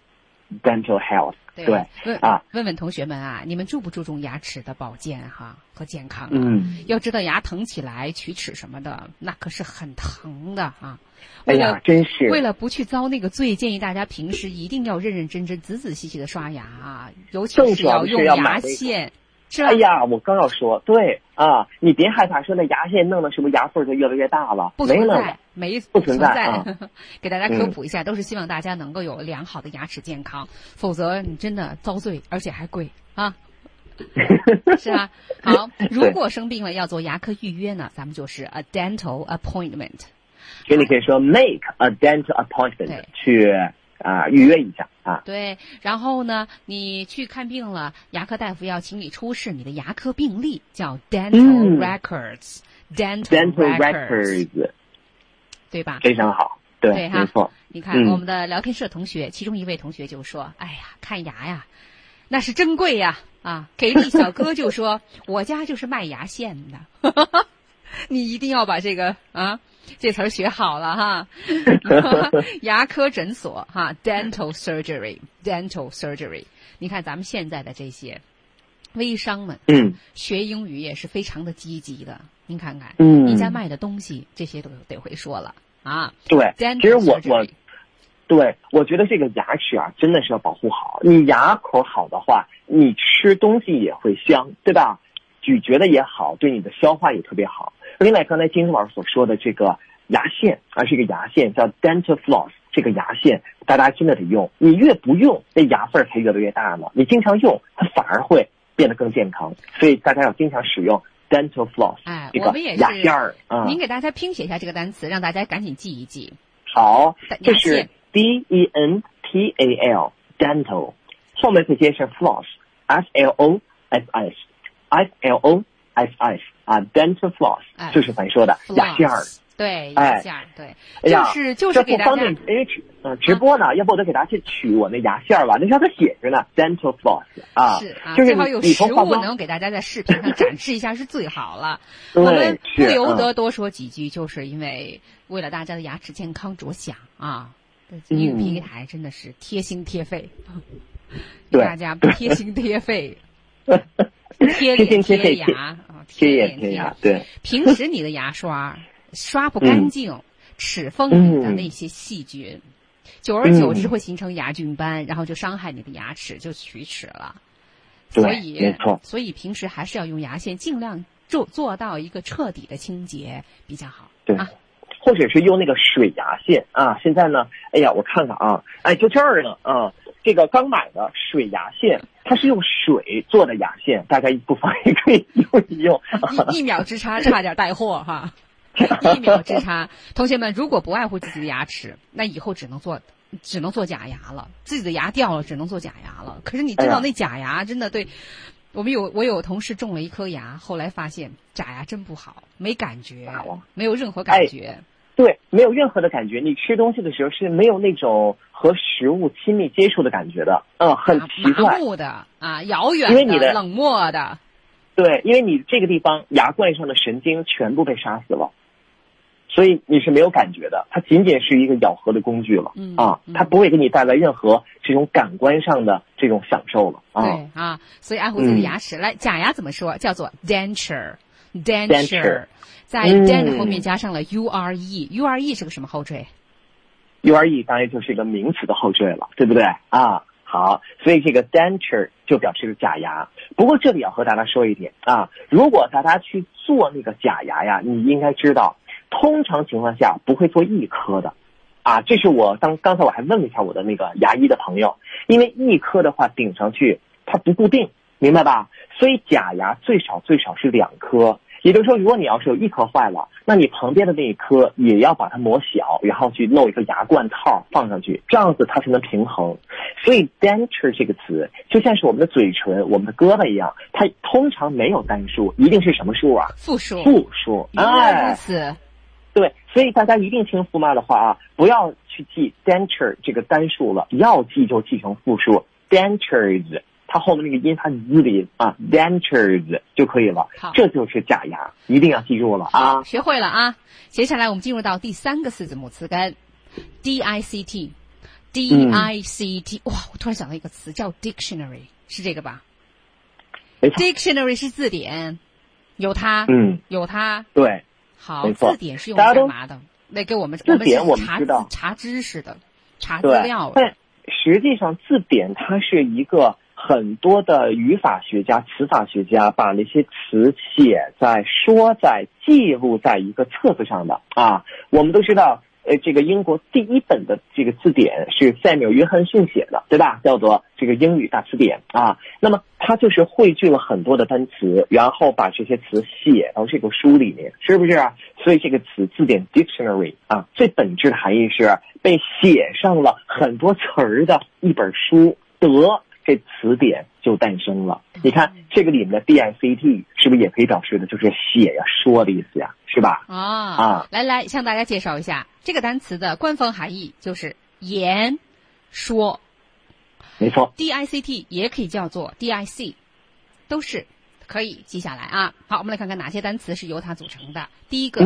dental health。对问问同学们啊，你们注不注重牙齿的保健和健康要知道牙疼起来龋齿什么的，那可是很疼的真是为了不去遭那个罪，建议大家平时一定要认认真真、仔仔细细的刷牙尤其是要用牙线。是吧？ 我刚要说，对你别害怕说那牙线弄的是不是牙缝就越来越大了？ 不存在，不存在给大家科普一下，都是希望大家能够有良好的牙齿健康，否则你真的遭罪，而且还贵是吧？好，如果生病了要做牙科预约呢，咱们就是 a dental appointment。 所以你可以说 make a dental appointment 去预约一下对，然后呢，你去看病了，牙科大夫要请你出示你的牙科病历，叫 dental records。dental records， 对吧？非常好，对，没错。 你看我们的聊天社同学，其中一位同学就说：“哎呀，看牙呀，那是真贵呀！给力小哥就说，我家就是卖牙线的。”你一定要把这个这词儿学好了牙科诊所dental surgery。你看咱们现在的这些微商们，学英语也是非常的积极的。您看看，你家卖的东西，这些都得会说了对，其实我觉得这个牙齿真的是要保护好。你牙口好的话，你吃东西也会香，对吧？咀嚼的也好，对你的消化也特别好。另外，刚才金老师所说的这个牙线是一个牙线，叫 dental floss。这个牙线大家真的得用，你越不用，那牙缝才越来越大呢。你经常用，它反而会变得更健康。所以大家要经常使用 dental floss。这个牙线您给大家拼写一下这个单词，让大家赶紧记一记。 好，这是 dental dental， 后面再接上 floss floss dental floss， 就是咱说的牙线对，牙线对，就是给大家。 不方便直播呢，要不我得给大家去取我那牙线吧，那上头写着呢 dental floss 是就是最好有实物能给大家在视频上展示一下是最好了。我们不由得多说几句，就是因为为了大家的牙齿健康着想英语平台真的是贴心贴肺，大家不贴心贴肺。贴脸贴牙贴眼贴牙，对。 平时你的牙刷刷不干净，齿缝里的那些细菌，久而久之会形成牙菌斑，然后就伤害你的牙齿，就龋齿了。所以平时还是要用牙线，尽量做到一个彻底的清洁比较好。 对或者是用那个水牙线现在呢，我看看就这儿呢这个刚买的水牙线，它是用水做的牙线，大家不妨也可以用一用。 一秒之差，差点带货1秒之差，同学们，如果不爱护自己的牙齿，那以后只能做假牙了。自己的牙掉了，只能做假牙了。可是你知道那假牙真的对我有同事种了一颗牙，后来发现假牙真不好，没感觉，没有任何感觉。 对，没有任何的感觉。你吃东西的时候是没有那种和食物亲密接触的感觉的，很奇怪。 麻木的遥远的、冷漠的。 对，因为你这个地方牙冠上的神经全部被杀死了，所以你是没有感觉的。它仅仅是一个咬合的工具了它不会给你带来任何这种感官上的这种享受了对所以爱护自己的牙齿。来，假牙怎么说？叫做 denture。在 dent 后面加上了 ure 是个什么后缀？ ure 当然就是一个名词的后缀了，对不对好，所以这个 denture 就表示假牙。不过这里要和大家说一点如果大家去做那个假牙呀，你应该知道，通常情况下不会做一颗的这是我刚才我还问了一下我的那个牙医的朋友，因为一颗的话顶上去它不固定，明白吧？所以假牙最少是2颗。也就是说，如果你要是有一颗坏了，那你旁边的那一颗也要把它磨小，然后去弄一个牙冠套放上去，这样子它才能平衡。所以 denture 这个词就像是我们的嘴唇、我们的胳膊一样，它通常没有单数，一定是什么数复数。 原来如此。 对，所以大家一定听福妈的话不要去记 denture 这个单数了，要记就记成复数 dentures。它后面那个音它字里dentures 就可以了，这就是假牙，一定要记住了学会了接下来我们进入到第3个4字母词根 dict。 DICT，哇，我突然想到一个词叫 dictionary， 是这个吧？ 没错 ，dictionary 是字典，有它，有它。 对， 好，字典是用来干嘛的？来给我们字典我们查知道查知识的，查资料的。 但实际上字典它是一个很多的语法学家、词法学家把那些词写在、说在、记录在一个册子上的啊。我们都知道。这个英国第一本的这个字典是塞缪尔·约翰逊写的，对吧？叫做这个英语大词典啊。那么它就是汇聚了很多的单词，然后把这些词写到这个书里面，是不是啊？所以这个词字典 dictionary 啊，最本质的含义是被写上了很多词儿的一本书，这词典就诞生了。你看这个里面的 DICT 是不是也可以表示的就是写呀、说的意思呀，是吧？ 来向大家介绍一下这个单词的官方含义，就是言说。 没错 ，DICT 也可以叫做 DIC， 都是可以记下来啊。好，我们来看看哪些单词是由它组成的。第一个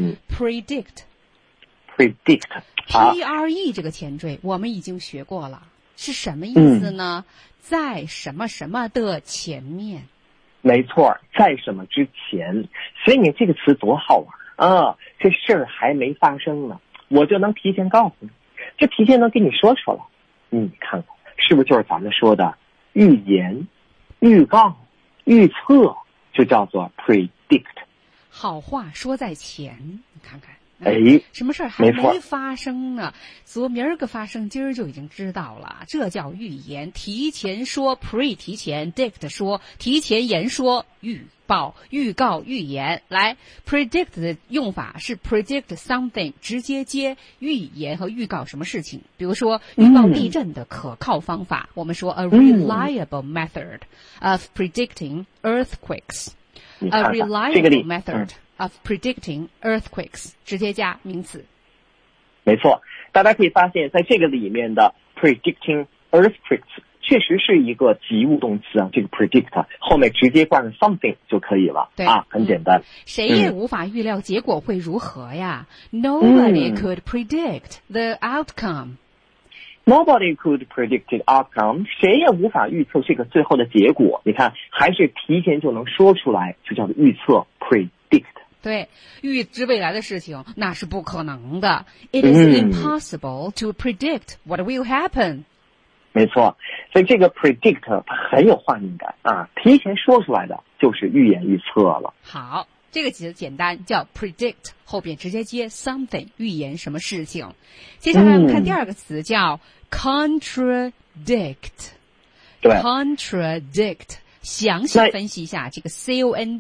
，predict，PRE 这个前缀我们已经学过了。是什么意思呢？在什么什么的前面。 没错，在什么之前。所以你这个词多好玩啊！这事儿还没发生呢，我就能提前告诉你，就提前能给你说出来。你看看，是不是就是咱们说的预言、预告、预测，就叫做 predict。 好话说在前，你看看。什么事儿还没发生呢？昨明儿个发生，今儿就已经知道了，这叫预言。提前说 pre 提前 dict 说提前言说预报预告预言。来 predict 的用法是 predict something 直接接预言和预告什么事情，比如说预报地震的可靠方法，我们说 a reliable method of predicting earthquakes。A reliable method。of predicting earthquakes 直接加名词。 没错，大家可以发现在这个里面的 predicting earthquakes 确实是一个及物动词啊，这个 predict 后面直接挂上 something 就可以了。 对很简单。 谁也无法预料结果会如何呀。Nobody could predict the outcome。Nobody could predict the outcome， 谁也无法预测这个最后的结果。你看，还是提前就能说出来，就叫做预测 predict。 对，预知未来的事情那是不可能的。It is impossible to predict what will happen。 没错，所以这个 predict 它很有画面感啊，提前说出来的就是预言预测了。 好，这个简单，叫 predict 后边直接接 something 预言什么事情。接下来我们看第二个词叫 contradict。 对 ，contradict。详细分析一下这个 contra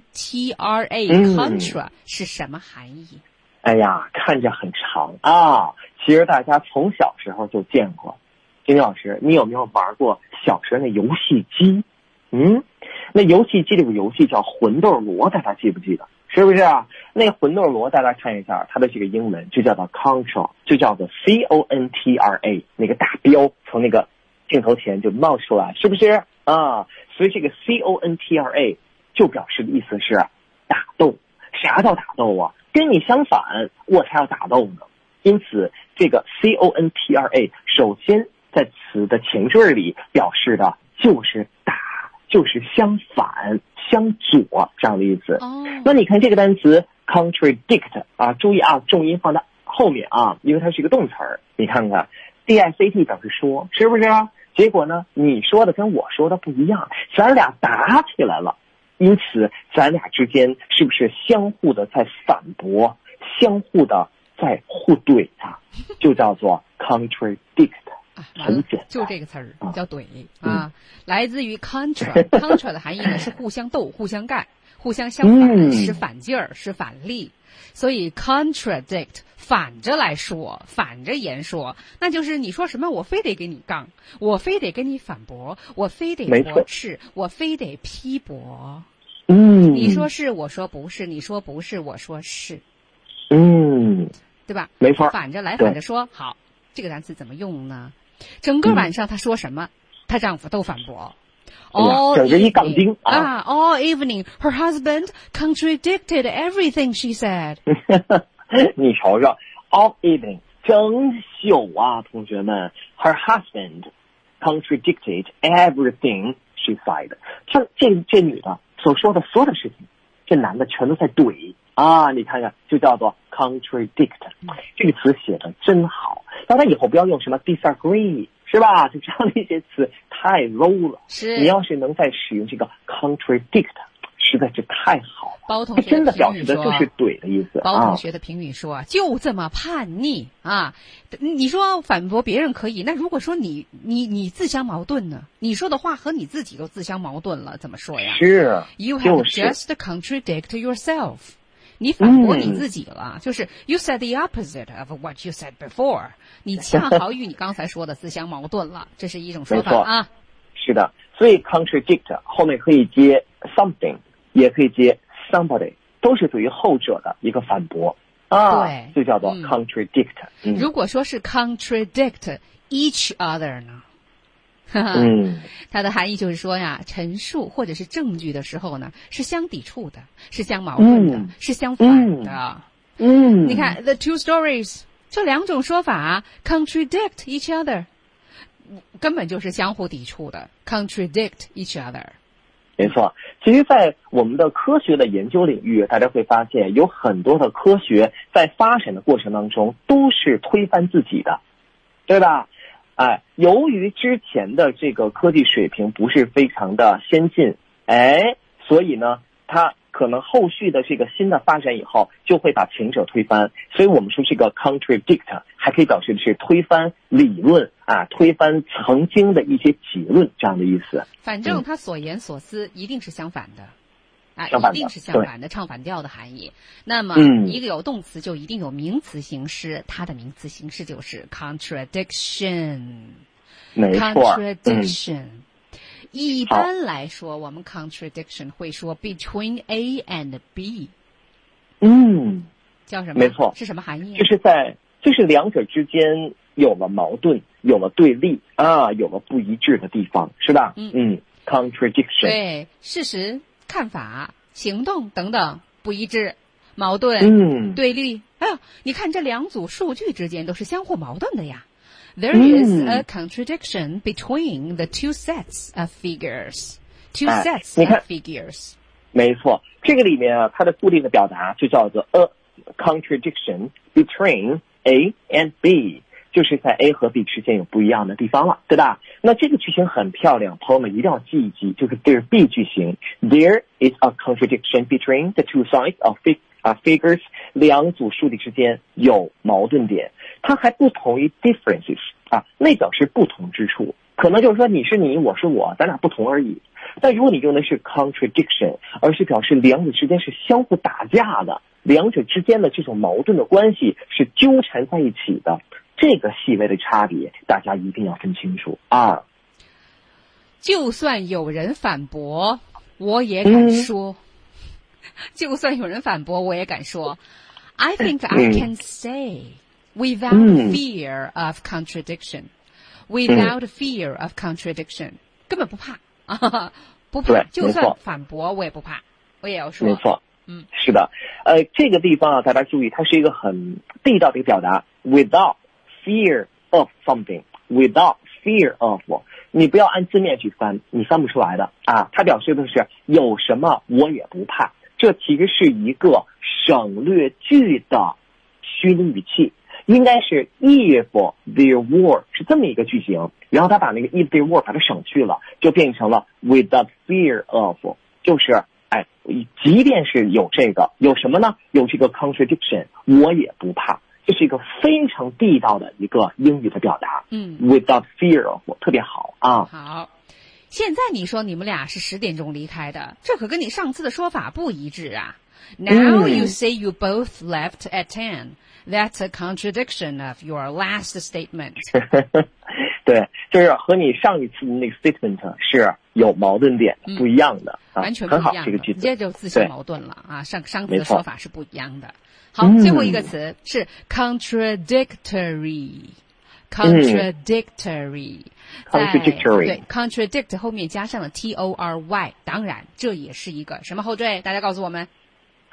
contra 是什么含义？ 哎呀，看着很长啊，其实大家从小时候就见过。金老师，你有没有玩过小时候那游戏机？那游戏机这个游戏叫魂斗罗，大家记不记得？是不是啊？那魂斗罗大家看一下它的这个英文就叫做 contra， 就叫做 contra， 那个大标从那个镜头前就冒出来，是不是啊？所以这个 contra 就表示的意思是打斗。啥叫打斗啊？跟你相反，我才要打斗呢。因此，这个 contra 首先在词的前缀里表示的就是打，就是相反、相左这样的意思。那你看这个单词 contradict 啊，注意啊，重音放在后面啊，因为它是一个动词儿。你看看 dict 表示说，是不是啊？结果呢，你说的跟我说的不一样，咱俩打起来了。因此咱俩之间是不是相互的在反驳，相互的在互怼啊，就叫做 contradict。很简单， 就这个词儿叫怼啊，来自于 contra 的含义呢是互相斗、互相干、互相相反，使反劲儿，使反力。所以 contradict 反着来说，反着言说，那就是你说什么我非得给你杠，我非得跟你反驳，我非得驳斥，我非得批驳。你说是，我说不是，你说不是，我说是。对吧？ 没错， 反着来反着说。好，这个单词怎么用呢？整个晚上她说什么，她丈夫都反驳。 整个一杠精啊 ！All evening, her husband contradicted everything she said 。 你瞅瞅 ，all evening 整宿啊，同学们。Her husband contradicted everything she said。这女的所说的所有的事情，这男的全都在怼啊！你看看，就叫做 contradict。这个词写的真好，大家以后不要用什么 disagree， 是吧？就这样的一些词太 low 了。 是， 你要是能再使用这个 contradict， 实在是太好了。 包同学真的表示的就是怼的意思。 包同学的评语说，就这么叛逆啊！你说反驳别人可以，那如果说你自相矛盾呢？你说的话和你自己都自相矛盾了，怎么说呀？ 是 ，You have just contradict yourself。你反驳你自己了，就是 you said the opposite of what you said before。你恰好与你刚才说的自相矛盾了，这是一种说法啊。 是的，所以 contradict 后面可以接 something， 也可以接 somebody， 都是属于后者的一个反驳啊， 对， 就叫做 contradict。 如果说是 contradict each other 呢？它的含义就是说呀，陈述或者是证据的时候呢，是相抵触的，是相矛盾的，是相反的。你看 the two stories 这两种说法 contradict each other， 根本就是相互抵触的 contradict each other。 没错，其实在我们的科学的研究领域，大家会发现有很多的科学在发展的过程当中都是推翻自己的，对吧？由于之前的这个科技水平不是非常的先进，所以呢，它可能后续的这个新的发展以后，就会把前者推翻。所以我们说这个 contradict 还可以表示的是推翻理论啊，推翻曾经的一些结论这样的意思。 反正他所言所思一定是相反的。一定是相反的，唱反调的含义。那么，一个有动词就一定有名词形式，它的名词形式就是 contradiction。 没错 ，contradiction。一般来说，我们 contradiction 会说 between A and B。叫什么？ 没错， 是什么含义？ 就是两者之间有了矛盾，有了对立啊，有了不一致的地方，是吧？contradiction。 对，事实。看法、行动等等不一致、矛盾、对立。你看这两组数据之间都是相互矛盾的呀。There is a contradiction between the two sets of figures. Two sets of figures. 没错，这个里面啊，它的固定的表达就叫做 a contradiction between A and B。就是在 A 和 B 之间有不一样的地方了，对吧？那这个句型很漂亮，朋友们一定要记一记，就是 there be 句型 ，there is a contradiction between the two sides of figures， 两组数据之间有矛盾点，它还不同于 differences 那表示不同之处，可能就是说你是你，我是我，咱俩不同而已。但如果你用的是 contradiction， 而是表示两者之间是相互打架的，两者之间的这种矛盾的关系是纠缠在一起的。这个细微的差别，大家一定要分清楚啊！ 就算有人反驳，我也敢说。就算有人反驳，我也敢说。I think I can say without fear of contradiction. Without fear of contradiction， 根本不怕啊，不怕。就算反驳，我也不怕，我也要说。 没错。是的。这个地方啊，大家注意，它是一个很地道的一个表达 ，without fear of something, without fear of， 你不要按字面去翻，你翻不出来的啊。它表示的是有什么我也不怕，这其实是一个省略句的虚拟语气，应该是 if there were 是这么一个句型，然后他把那个 if there were 把它省去了，就变成了 without fear of， 就是即便是有这个，有什么呢？有这个 contradiction， 我也不怕。这是一个非常地道的一个英语的表达，without fear of， 特别好啊。 好，现在你说你们俩是10点钟离开的，这可跟你上次的说法不一致啊。Now you say you both left at 10. That's a contradiction of your last statement. 对，就是和你上一次的那个 statement 是有矛盾点的，不一样的， 完全不一样的。 很好，这个句子这就自相矛盾了啊！上次的说法是不一样的。好，最后一个词是 contradictory。contradictory， 对 contradict 后面加上了 tory， 当然这也是一个什么后缀？大家告诉我们。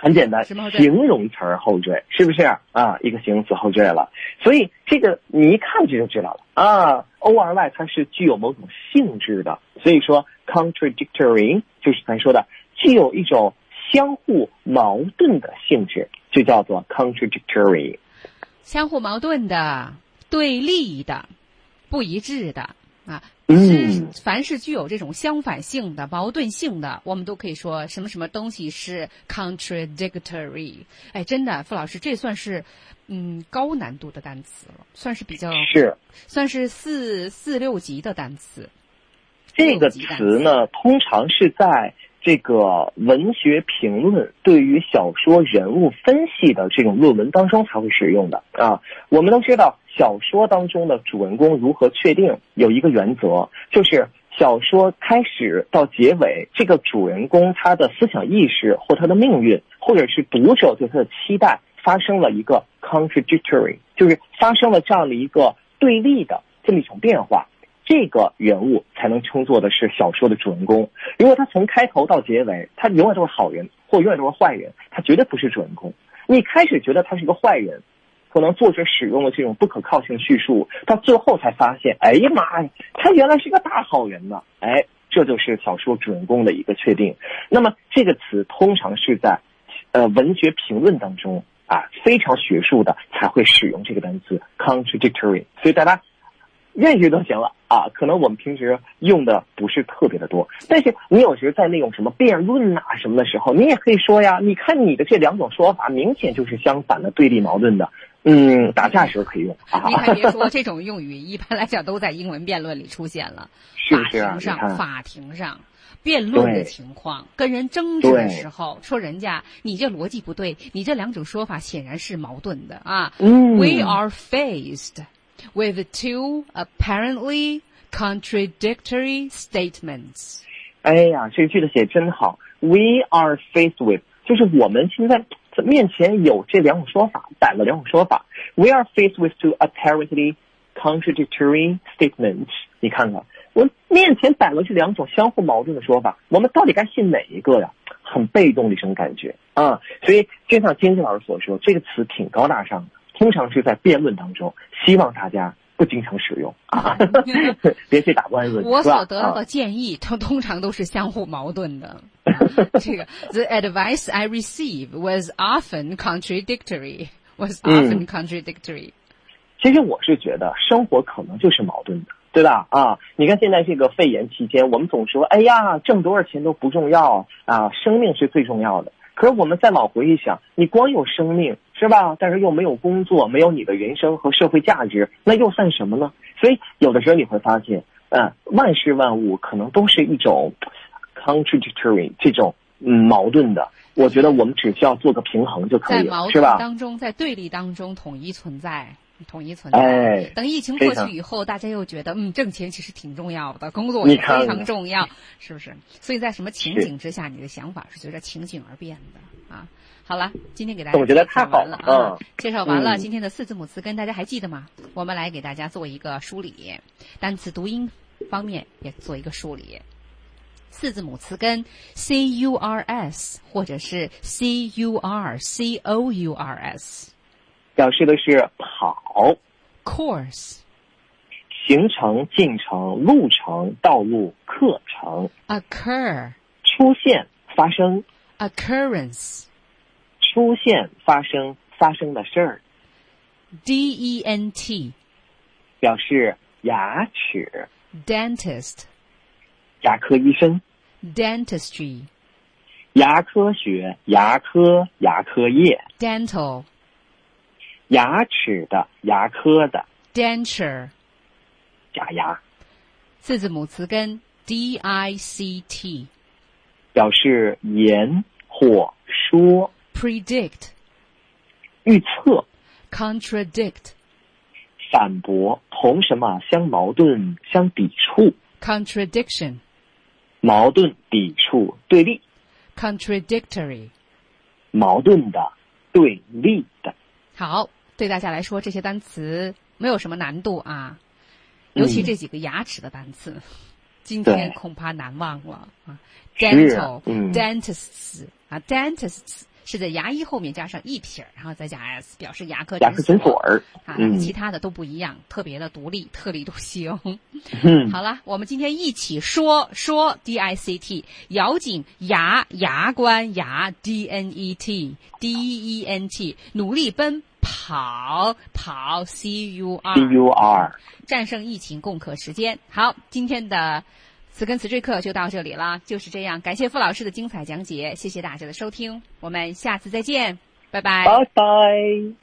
很简单， 什么后缀？ 形容词后缀，是不是啊？一个形容词后缀了。所以这个你一看这就知道了啊。O-R-Y 它是具有某种性质的，所以说 contradictory 就是咱说的具有一种相互矛盾的性质，就叫做 contradictory。 相互矛盾的、对立的、不一致的啊。凡是具有这种相反性的、矛盾性的，我们都可以说什么什么东西是 contradictory。哎，真的，傅老师，这算是高难度的单词了，算是比较算是四六级的单词。 这个词呢，通常是在这个文学评论对于小说人物分析的这种论文当中才会使用的啊。我们都知道小说当中的主人公如何确定，有一个原则，就是小说开始到结尾，这个主人公他的思想意识或他的命运，或者是读者对他的期待发生了一个 contradictory， 就是发生了这样的一个对立的这么一种变化，这个人物才能称作的是小说的主人公。如果他从开头到结尾他永远都是好人或永远都是坏人，他绝对不是主人公。你开始觉得他是个坏人，可能作者使用了这种不可靠性叙述，到最后才发现，哎呀妈呀，他原来是个大好人呢。哎，这就是小说主人公的一个确定。那么这个词通常是在文学评论当中啊非常学术的才会使用这个单词 contradictory， 所以大家认识就行了啊。可能我们平时用的不是特别的多，但是你有时在那种什么辩论啊什么的时候，你也可以说呀，你看你的这两种说法明显就是相反的、对立矛盾的。打架时候可以用啊。 你还别说，这种用语一般来讲都在英文辩论里出现了。 是不是啊？ 法庭上辩论的情况，跟人争执的时候，说人家你这逻辑不对，你这两种说法显然是矛盾的啊。We are faced with two apparently contradictory statements。 哎呀，这个句子写真好。 We are faced with 就是我们现在面前有这两种说法，摆了两种说法。 We are faced with two apparently contradictory statements。 你看看我面前摆了这两种相互矛盾的说法，我们到底该信哪一个呀？很被动的一种感觉啊。所以就像金老师所说，这个词挺高大上的，通常是在辩论当中，希望大家不经常使用啊，别去打官司。 我所得到的建议，它通常都是相互矛盾的。这个 The advice I receive was often contradictory. 其实我是觉得生活可能就是矛盾的，对吧？啊，你看现在这个肺炎期间，我们总说，哎呀，挣多少钱都不重要啊，生命是最重要的。可是我们再往回一想，你光有生命是吧？但是又没有工作，没有你的人生和社会价值，那又算什么呢？所以有的时候你会发现，万事万物可能都是一种 contradictory 这种矛盾的。我觉得我们只需要做个平衡就可以了，是吧？ 在矛盾当中，在对立当中统一存在。哎，等疫情过去以后，大家又觉得挣钱其实挺重要的，工作也非常重要，是不是？所以在什么情景之下，你的想法是随着情景而变的啊。好了，今天给大家介绍完了啊，介绍完了今天的四字母词根，大家还记得吗？我们来给大家做一个梳理，单词读音方面也做一个梳理。四字母词根 CURS 或者是 COURS， 表示的是跑 course， 行程、进程、路程、道路、课程。 occur 出现、发生 occurrence， 出现、发生、发生的事儿。 DENT 表示牙齿 dentist， 牙科医生 dentistry， 牙科学、牙科、牙科业 dental， 牙齿的、牙科的 denture， 假牙。 四字母词根 DICT， 表示言或说。 predict， 预测。 contradict， 反驳，同什么相矛盾、相抵触。 contradiction， 矛盾、抵触、对立。 contradictory， 矛盾的、对立的。 好，对大家来说这些单词没有什么难度啊，尤其这几个牙齿的单词，今天恐怕难忘了啊。dental， dentists 啊 ，dentists 是在牙医后面加上一撇，然后再加 S， 表示牙科诊所啊，其他的都不一样，特别的独立，特立独行。好了，我们今天一起说 DICT， 咬紧牙关牙 DENT， 努力奔跑 CUR， 战胜疫情，共克时艰。好，今天的词根词缀课就到这里了，就是这样。感谢傅老师的精彩讲解，谢谢大家的收听，我们下次再见，拜拜。 拜拜。